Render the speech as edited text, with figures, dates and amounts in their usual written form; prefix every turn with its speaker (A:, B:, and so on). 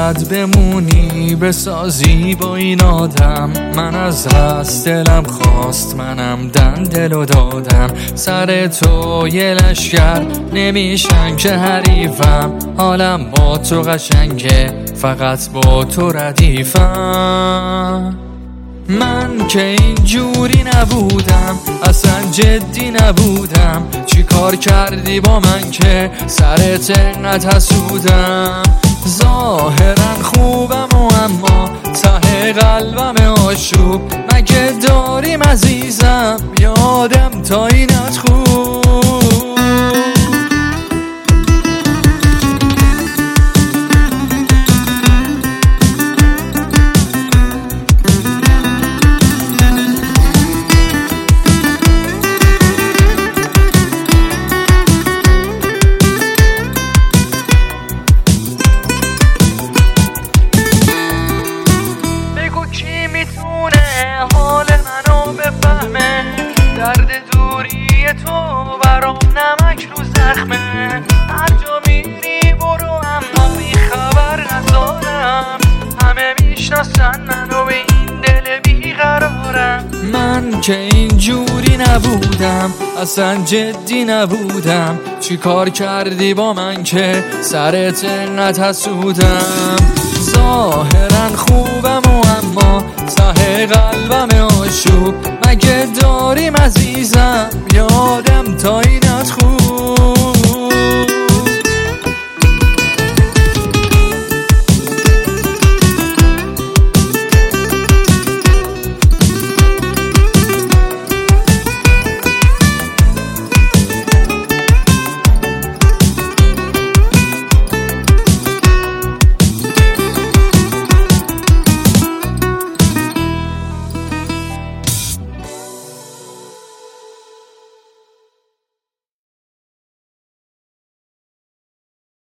A: باید بمونی بسازی با این آدم. من از هست دلم خواست، منم دلو دادم. سر تو یه لشکر نمیشن که حریفم. حالم با تو قشنگه، فقط با تو ردیفم. من که اینجوری نبودم، اصلا جدی نبودم. چی کار کردی با من که سرت انقدر حسودم؟ ظاهرا خوبم و اما ته قلبم آشوب. مگه داریم عزیزم یادم تا اینت خوب؟ کی میتونه حال منو بفهمه؟ درد دوری تو برام نمک رو زخمه. هر جا میری برو اما بی خبر ندارم. همه میشناسن منو به این دل بیقرارم. من که اینجوری نبودم، اصلا جدی نبودم. چی کار کردی با من که سرت انقدر حسودم؟ ظاهرا خوبم و اما ته قلبم آشوب. مگه داریم عزیزم یادم